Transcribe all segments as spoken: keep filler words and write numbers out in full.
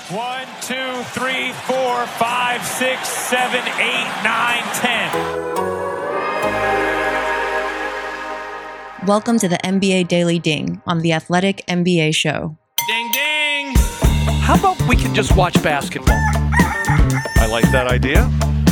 One, two, three, four, five, six, seven, eight, nine, ten. Welcome to the N B A Daily Ding on the Athletic N B A Show. Ding, ding. How about we can just watch basketball? I like that idea.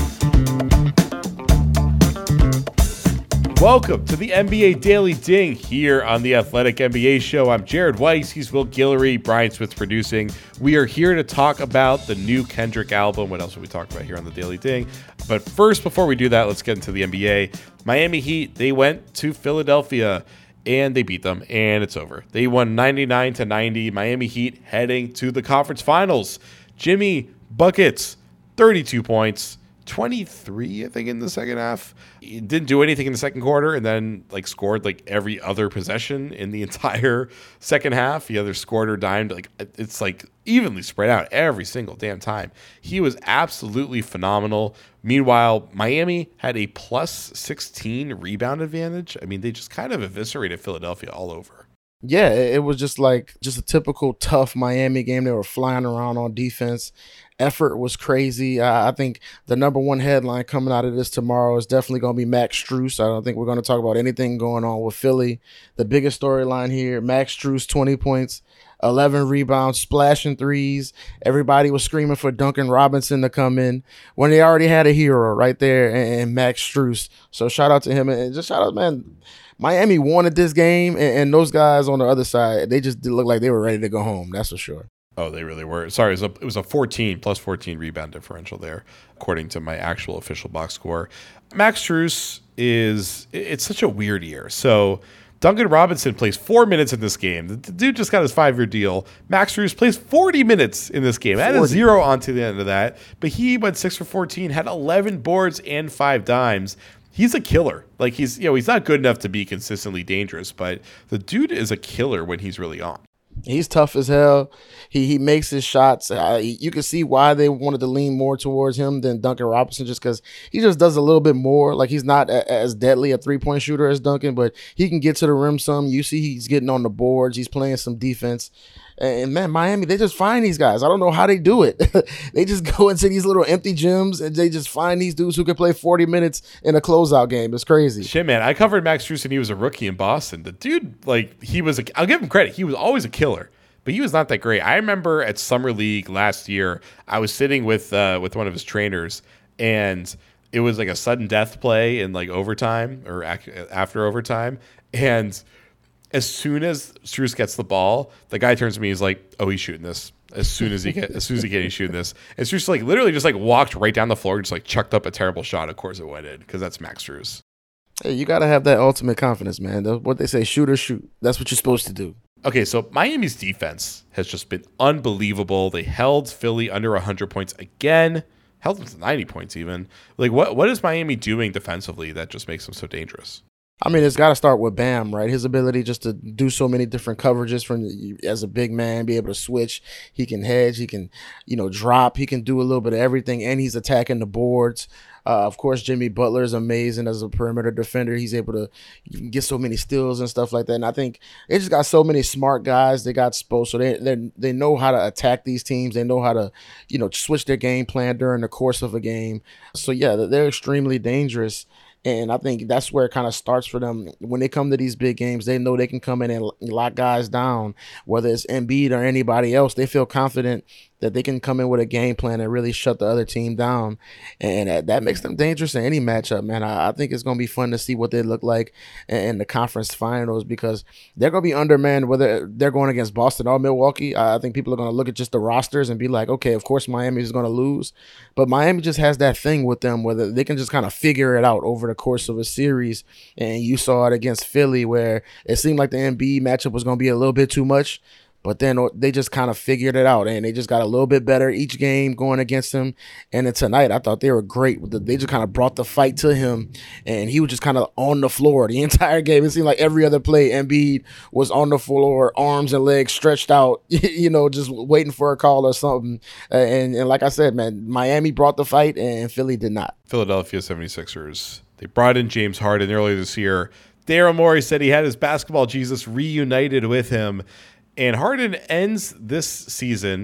Welcome to the N B A Daily Ding here on the Athletic N B A Show. I'm Jared Weiss. He's Will Guillory. Brian Smith's producing. We are here to talk about the new Kendrick album. What else will we talk about here on the Daily Ding? But first, before we do that, let's get into the N B A. Miami Heat, they went to Philadelphia and they beat them, and it's over. They won ninety-nine to ninety. Miami Heat heading to the conference finals. Jimmy buckets, thirty-two points. twenty-three, I think, in the second half. He didn't do anything in the second quarter, and then like scored like every other possession in the entire second half. He either scored or dimed. Like it's like evenly spread out every single damn time. He was absolutely phenomenal. Meanwhile, Miami had a plus sixteen rebound advantage. I mean, they just kind of eviscerated Philadelphia all over. Yeah, it was just like just a typical tough Miami game. They were flying around on defense. Effort was crazy. Uh, I think the number one headline coming out of this tomorrow is definitely going to be Max Strus. I don't think we're going to talk about anything going on with Philly. The biggest storyline here, Max Strus, twenty points, eleven rebounds, splashing threes. Everybody was screaming for Duncan Robinson to come in when they already had a hero right there and Max Strus. So shout out to him. And just shout out, man. Miami wanted this game, and, and those guys on the other side, they just looked like they were ready to go home. That's for sure. Oh, they really were. Sorry, it was a, it was a fourteen, plus fourteen rebound differential there, according to my actual official box score. Max Strus is, it's such a weird year. So Duncan Robinson plays four minutes in this game. The dude just got his five-year deal. Max Strus plays forty minutes in this game. Add a zero onto the end of that. But he went six for fourteen, had eleven boards and five dimes. He's a killer. Like he's, you know, he's not good enough to be consistently dangerous, but the dude is a killer when he's really on. He's tough as hell. He he makes his shots. Uh, you can see why they wanted to lean more towards him than Duncan Robinson, just because he just does a little bit more. Like he's not a, as deadly a three-point shooter as Duncan, but he can get to the rim some. You see he's getting on the boards. He's playing some defense. And, man, Miami, they just find these guys. I don't know how they do it. They just go into these little empty gyms, and they just find these dudes who can play forty minutes in a closeout game. It's crazy. Shit, man. I covered Max Strus, and he was a rookie in Boston. The dude, like, he was, a, I'll give him credit. He was always a killer, but he was not that great. I remember at Summer League last year, I was sitting with uh, with one of his trainers, and it was like a sudden death play in like overtime or ac- after overtime, and as soon as Strus gets the ball, the guy turns to me. He's like, "Oh, he's shooting this." As soon as he get, as soon as he get, he's shooting this. And Strus like literally just like walked right down the floor, and just like chucked up a terrible shot. Of course, it went in because that's Max Strus. Hey, you gotta have that ultimate confidence, man. What they say, shoot or shoot. That's what you're supposed to do. Okay, so Miami's defense has just been unbelievable. They held Philly under one hundred points again. Held them to ninety points even. Like, what what is Miami doing defensively that just makes them so dangerous? I mean, it's got to start with Bam, right? His ability just to do so many different coverages from as a big man, be able to switch. He can hedge. He can, you know, drop. He can do a little bit of everything, and he's attacking the boards. Uh, of course, Jimmy Butler is amazing as a perimeter defender. He's able to get so many steals and stuff like that. And I think they just got so many smart guys. They got Spo, so they they they know how to attack these teams. They know how to, you know, switch their game plan during the course of a game. So yeah, they're extremely dangerous. And I think that's where it kind of starts for them. When they come to these big games, they know they can come in and lock guys down, whether it's Embiid or anybody else. They feel confident that they can come in with a game plan and really shut the other team down. And that, that makes them dangerous in any matchup, man. I, I think it's going to be fun to see what they look like in, in the conference finals, because they're going to be undermanned, whether they're going against Boston or Milwaukee. I think people are going to look at just the rosters and be like, okay, of course Miami is going to lose. But Miami just has that thing with them where they can just kind of figure it out over the course of a series. And you saw it against Philly where it seemed like the Embiid matchup was going to be a little bit too much. But then they just kind of figured it out, and they just got a little bit better each game going against him. And then tonight, I thought they were great. They just kind of brought the fight to him, and he was just kind of on the floor the entire game. It seemed like every other play, Embiid was on the floor, arms and legs stretched out, you know, just waiting for a call or something. Uh, and, and like I said, man, Miami brought the fight, and Philly did not. Philadelphia seventy-sixers, they brought in James Harden earlier this year. Daryl Morey said he had his basketball Jesus reunited with him. And Harden ends this season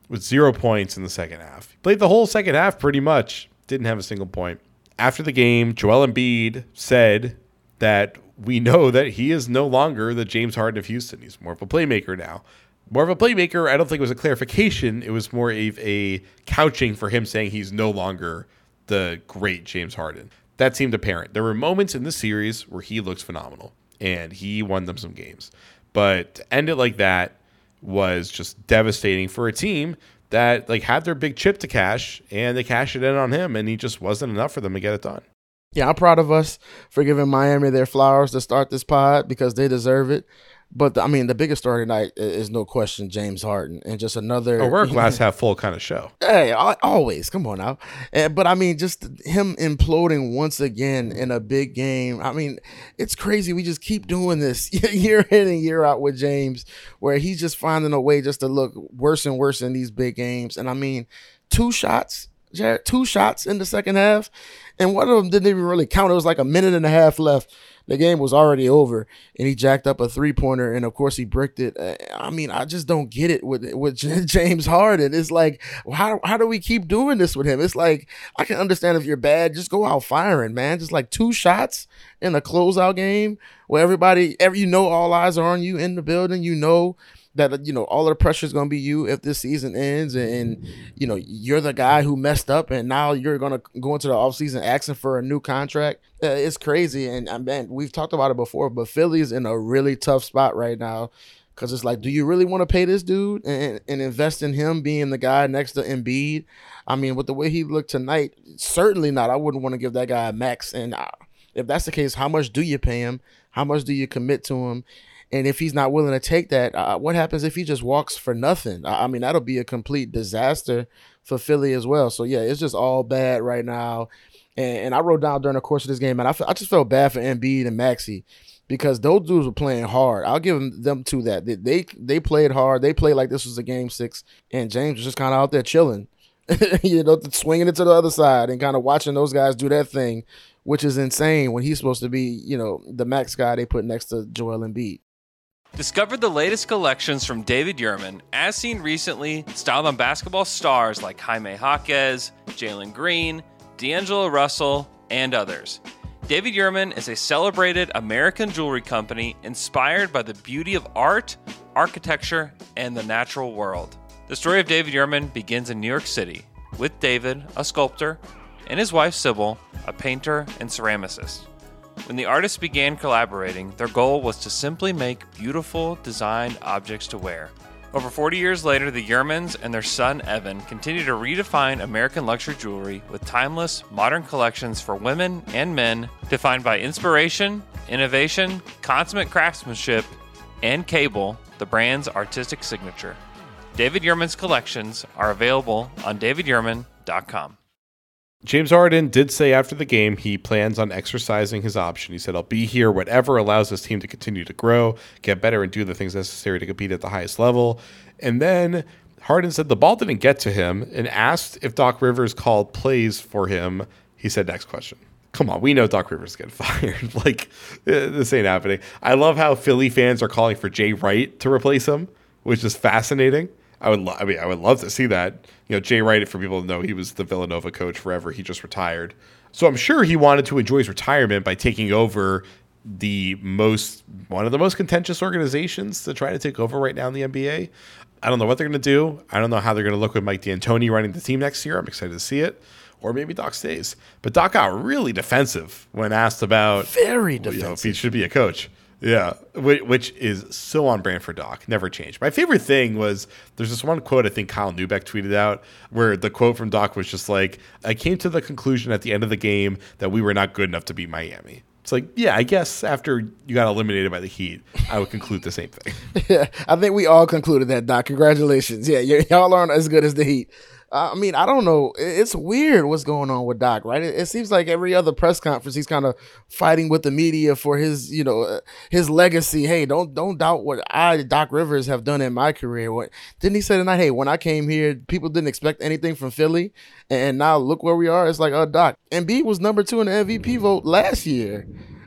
with zero points in the second half. He played the whole second half pretty much. Didn't have a single point. After the game, Joel Embiid said that we know that he is no longer the James Harden of Houston. He's more of a playmaker now. More of a playmaker, I don't think it was a clarification. It was more of a couching for him saying he's no longer the great James Harden. That seemed apparent. There were moments in this series where he looks phenomenal, and he won them some games. But to end it like that was just devastating for a team that like had their big chip to cash, and they cashed it in on him, and he just wasn't enough for them to get it done. Yeah, I'm proud of us for giving Miami their flowers to start this pod because they deserve it. But, the, I mean, the biggest story tonight is no question James Harden. And just another... Oh, we're a glass half full kind of show. Hey, always. Come on now. And, but, I mean, just him imploding once again in a big game. I mean, it's crazy. We just keep doing this year in and year out with James, where he's just finding a way just to look worse and worse in these big games. And, I mean, two shots, Jared, two shots in the second half. And one of them didn't even really count. It was like a minute and a half left. The game was already over, and he jacked up a three-pointer, and, of course, he bricked it. I mean, I just don't get it with with James Harden. It's like, how how do we keep doing this with him? It's like, I can understand if you're bad, just go out firing, man. Just like two shots in a closeout game where everybody, every, you know all eyes are on you in the building. You know that, you know, all of the pressure is going to be you if this season ends, and, and, you know, you're the guy who messed up, and now you're going to go into the offseason asking for a new contract. Uh, it's crazy, and, and man, we've talked about it before, but Philly's in a really tough spot right now because it's like, do you really want to pay this dude and, and invest in him being the guy next to Embiid? I mean, with the way he looked tonight, certainly not. I wouldn't want to give that guy a max, and uh, if that's the case, how much do you pay him? How much do you commit to him? And if he's not willing to take that, uh, what happens if he just walks for nothing? I mean, that'll be a complete disaster for Philly as well. So, yeah, it's just all bad right now. And, and I wrote down during the course of this game, and I, I just felt bad for Embiid and Maxey because those dudes were playing hard. I'll give them, them to that. They, they they played hard. They played like this was a game six, and James was just kind of out there chilling, you know, swinging it to the other side and kind of watching those guys do that thing, which is insane when he's supposed to be, you know, the max guy they put next to Joel Embiid. Discover the latest collections from David Yurman, as seen recently, styled on basketball stars like Jaime Jaquez, Jalen Green, D'Angelo Russell, and others. David Yurman is a celebrated American jewelry company inspired by the beauty of art, architecture, and the natural world. The story of David Yurman begins in New York City, with David, a sculptor, and his wife Sybil, a painter and ceramicist. When the artists began collaborating, their goal was to simply make beautiful, designed objects to wear. Over forty years later, the Yurmans and their son Evan continue to redefine American luxury jewelry with timeless, modern collections for women and men defined by inspiration, innovation, consummate craftsmanship, and cable, the brand's artistic signature. David Yurman's collections are available on david yurman dot com. James Harden did say after the game he plans on exercising his option. He said, I'll be here, whatever allows this team to continue to grow, get better, and do the things necessary to compete at the highest level. And then Harden said the ball didn't get to him and asked if Doc Rivers called plays for him. He said, next question. Come on, we know Doc Rivers is getting fired. Like, this ain't happening. I love how Philly fans are calling for Jay Wright to replace him, which is fascinating. I would, lo- I mean, I would love to see that. You know, Jay Wright, for people to know, he was the Villanova coach forever. He just retired, so I'm sure he wanted to enjoy his retirement by taking over the most, one of the most contentious organizations to try to take over right now in the N B A. I don't know what they're going to do. I don't know how they're going to look with Mike D'Antoni running the team next year. I'm excited to see it, or maybe Doc stays. But Doc got really defensive when asked about very defensive, you know, if he should be a coach. Yeah, which is so on brand for Doc. Never changed. My favorite thing was there's this one quote I think Kyle Neubeck tweeted out where the quote from Doc was just like, I came to the conclusion at the end of the game that we were not good enough to beat Miami. It's like, yeah, I guess after you got eliminated by the Heat, I would conclude the same thing. Yeah, I think we all concluded that, Doc. Congratulations. Yeah, y- y'all aren't as good as the Heat. I mean, I don't know. It's weird what's going on with Doc, right? It, it seems like every other press conference, he's kind of fighting with the media for his, you know, uh, his legacy. Hey, don't don't doubt what I, Doc Rivers, have done in my career. What didn't he say tonight? Hey, when I came here, people didn't expect anything from Philly, and now look where we are. It's like, oh, Doc, Embiid was number two in the M V P vote last year.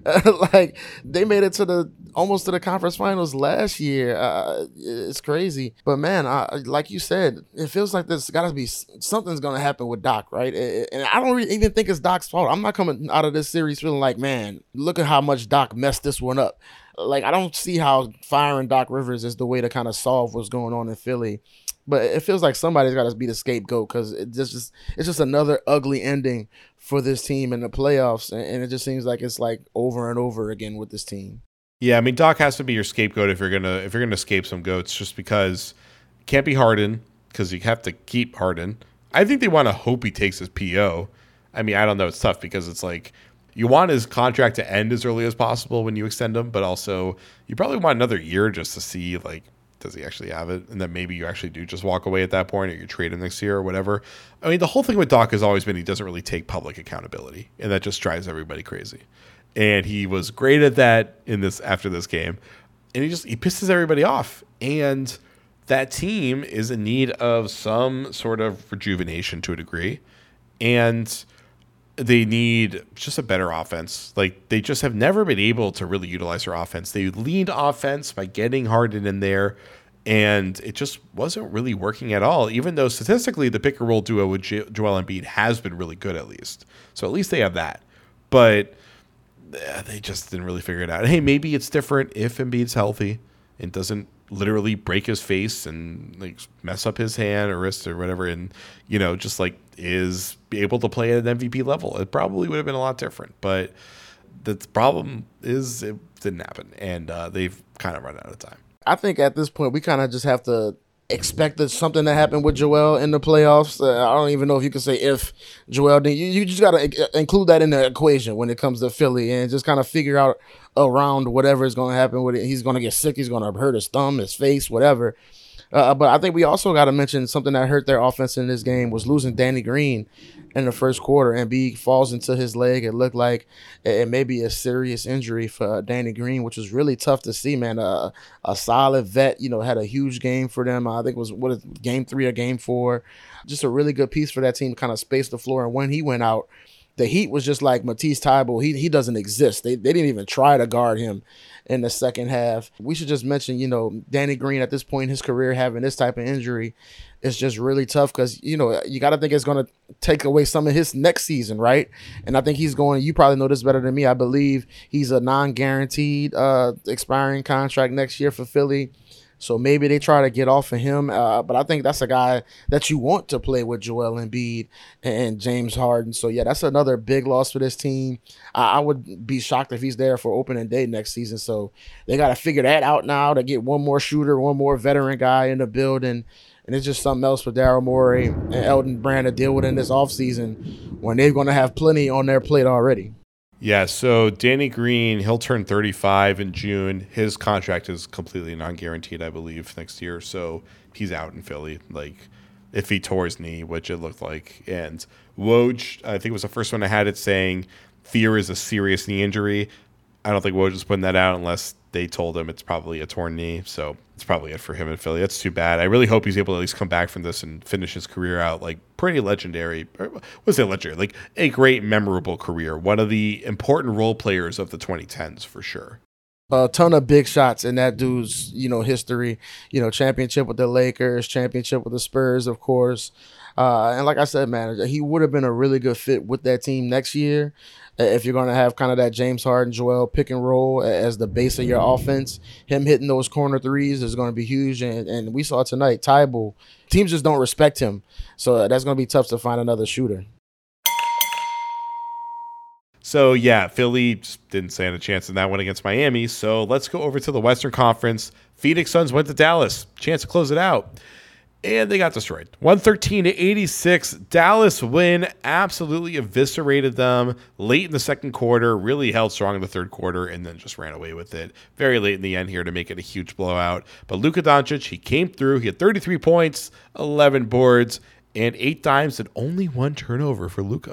Like they made it to the almost to the conference finals last year. Uh, it's crazy, but man, I, like you said, it feels like there's got to be something's going to happen with Doc, right? And I don't really even think it's Doc's fault. I'm not coming out of this series feeling like, man, look at how much Doc messed this one up. Like I don't see how firing Doc Rivers is the way to kind of solve what's going on in Philly. But it feels like somebody's got to be the scapegoat because it just it's just another ugly ending for this team in the playoffs, and it just seems like it's like over and over again with this team. Yeah, I mean Doc has to be your scapegoat if you're gonna if you're gonna escape some goats, just because it can't be Harden because you have to keep Harden. I think they want to hope he takes his P O. I mean, I don't know, it's tough because it's like you want his contract to end as early as possible when you extend him, but also you probably want another year just to see like. Does he actually have it? And then maybe you actually do just walk away at that point, or you trade him next year or whatever. I mean, the whole thing with Doc has always been he doesn't really take public accountability, and that just drives everybody crazy. And he was great at that in this after this game, and he just he pisses everybody off. And that team is in need of some sort of rejuvenation to a degree, and they need just a better offense. Like they just have never been able to really utilize their offense. They leaned offense by getting Harden in there, and it just wasn't really working at all, even though statistically the pick and roll duo with jo- Joel Embiid has been really good at least. So at least they have that. But uh, they just didn't really figure it out. Hey, maybe it's different if Embiid's healthy and doesn't literally break his face and like mess up his hand or wrist or whatever, and you know just like is able to play at an M V P level. It probably would have been a lot different, but the problem is it didn't happen, and uh, they've kind of run out of time. I think at this point we kind of just have to expect that something to happen with Joel in the playoffs. Uh, I don't even know if you can say if Joel. You, you just got to include that in the equation when it comes to Philly, and just kind of figure out around whatever is going to happen with it. He's going to get sick. He's going to hurt his thumb, his face, whatever. Uh, but I think we also got to mention something that hurt their offense in this game was losing Danny Green in the first quarter. Embiid falls into his leg. It looked like it may be a serious injury for uh, Danny Green, which was really tough to see, man. Uh, a solid vet, you know, had a huge game for them. I think it was what is game three or game four. Just a really good piece for that team to kind of space the floor. And when he went out, the Heat was just like Matisse Thybulle. He he doesn't exist. They they didn't even try to guard him in the second half. We should just mention, you know, Danny Green at this point in his career having this type of injury is just really tough because, you know, you got to think it's going to take away some of his next season, right? And I think he's going, you probably know this better than me. I believe he's a non-guaranteed uh, expiring contract next year for Philly. So maybe they try to get off of him. Uh, but I think that's a guy that you want to play with Joel Embiid and James Harden. So, yeah, that's another big loss for this team. I, I would be shocked if he's there for opening day next season. So they got to figure that out now to get one more shooter, one more veteran guy in the building. And it's just something else for Daryl Morey and Elton Brand to deal with in this offseason when they're going to have plenty on their plate already. Yeah, so Danny Green, he'll turn thirty-five in June. His contract is completely non-guaranteed, I believe, next year. So he's out in Philly, like if he tore his knee, which it looked like. And Woj, I think it was the first one I had it saying fear is a serious knee injury. I don't think Woj was putting that out unless they told him it's probably a torn knee. So it's probably it for him in Philly. That's too bad. I really hope he's able to at least come back from this and finish his career out like pretty legendary. What's it legendary? Like a great, memorable career. One of the important role players of the twenty tens for sure. A ton of big shots in that dude's, you know, history. You know, championship with the Lakers, championship with the Spurs, of course. Uh, and like I said, man, he would have been a really good fit with that team next year. If you're going to have kind of that James Harden, Joel pick and roll as the base of your offense, him hitting those corner threes is going to be huge. And, and we saw tonight, Thybulle, teams just don't respect him. So that's going to be tough to find another shooter. So, yeah, Philly just didn't stand a chance in that one against Miami. So let's go over to the Western Conference. Phoenix Suns went to Dallas. Chance to close it out. And they got destroyed. one thirteen to eighty-six. Dallas win. Absolutely eviscerated them late in the second quarter. Really held strong in the third quarter and then just ran away with it. Very late in the end here to make it a huge blowout. But Luka Doncic, he came through. He had thirty-three points, eleven boards, and eight dimes and only one turnover for Luka.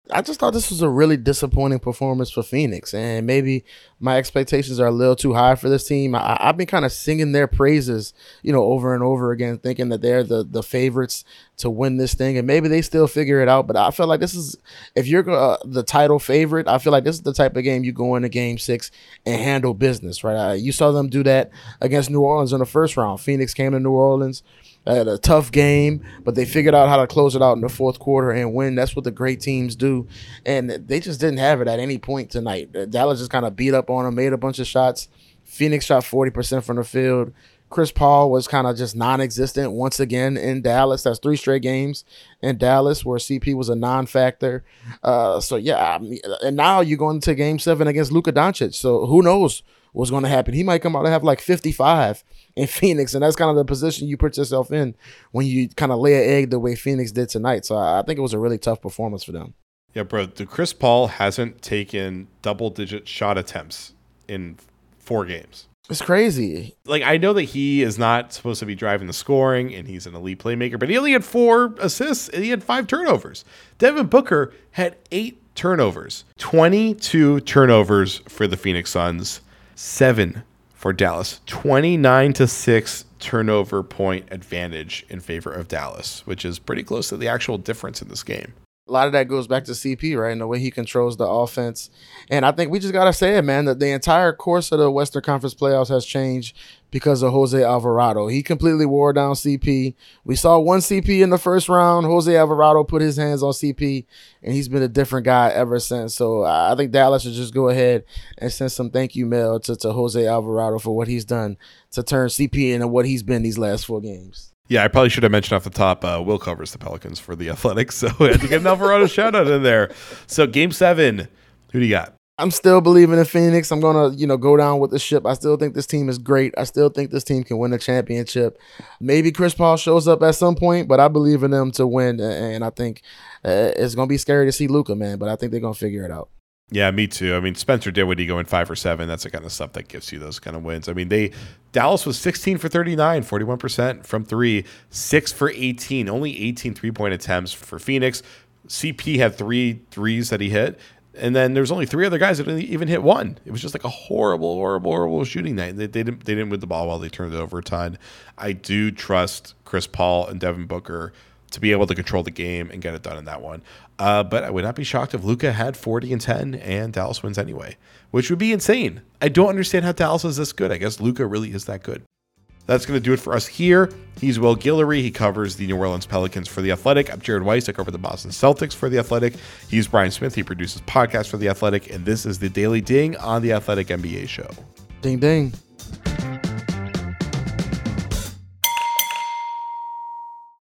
I just thought this was a really disappointing performance for Phoenix, and maybe my expectations are a little too high for this team. I, I've been kind of singing their praises, you know, over and over again, thinking that they're the the favorites to win this thing, and maybe they still figure it out. But I feel like this is, if you're uh, the title favorite, I feel like this is the type of game you go into Game Six and handle business, right? Uh, you saw them do that against New Orleans in the first round. Phoenix came to New Orleans. Had a tough game, but they figured out how to close it out in the fourth quarter and win. That's what the great teams do, and they just didn't have it at any point tonight. Dallas just kind of beat up on them, made a bunch of shots. Phoenix shot forty percent from the field. Chris Paul was kind of just non-existent once again in Dallas. That's three straight games in Dallas where C P was a non-factor. Uh, so, yeah, I mean, and now you're going to Game seven against Luka Doncic, so who knows what's going to happen. He might come out and have like fifty-five in Phoenix, and that's kind of the position you put yourself in when you kind of lay an egg the way Phoenix did tonight. So I think it was a really tough performance for them. Yeah, bro, the Chris Paul hasn't taken double-digit shot attempts in four games. It's crazy. Like, I know that he is not supposed to be driving the scoring, and he's an elite playmaker, but he only had four assists, and he had five turnovers. Devin Booker had eight turnovers. twenty-two turnovers for the Phoenix Suns. Seven for Dallas. twenty-nine to six turnover point advantage in favor of Dallas, which is pretty close to the actual difference in this game. A lot of that goes back to C P, right, and the way he controls the offense. And I think we just got to say it, man, that the entire course of the Western Conference playoffs has changed because of Jose Alvarado. He completely wore down C P. We saw one C P in the first round. Jose Alvarado put his hands on C P, and he's been a different guy ever since. So uh, I think Dallas should just go ahead and send some thank you mail to, to Jose Alvarado for what he's done to turn C P into what he's been these last four games. Yeah, I probably should have mentioned off the top, uh, Will covers the Pelicans for the Athletics, so I had to get an Alvarado shout-out in there. So game seven, who do you got? I'm still believing in Phoenix. I'm going to, you know, go down with the ship. I still think this team is great. I still think this team can win a championship. Maybe Chris Paul shows up at some point, but I believe in them to win, and I think uh, it's going to be scary to see Luka, man, but I think they're going to figure it out. Yeah, me too. I mean, Spencer Dinwiddie going five for seven. That's the kind of stuff that gives you those kind of wins. I mean, they Dallas was sixteen for thirty-nine, forty-one percent from three, six for eighteen, only eighteen three-point attempts for Phoenix. C P had three threes that he hit, and then there's only three other guys that didn't even hit one. It was just like a horrible, horrible, horrible shooting night. They, they didn't they didn't win the ball while they turned it over a ton. I do trust Chris Paul and Devin Booker to be able to control the game and get it done in that one. Uh, but I would not be shocked if Luka had forty and ten and Dallas wins anyway, which would be insane. I don't understand how Dallas is this good. I guess Luka really is that good. That's going to do it for us here. He's Will Guillory. He covers the New Orleans Pelicans for The Athletic. I'm Jared Weiss. I cover the Boston Celtics for The Athletic. He's Brian Smith. He produces podcasts for The Athletic. And this is the Daily Ding on The Athletic N B A Show. Ding, ding.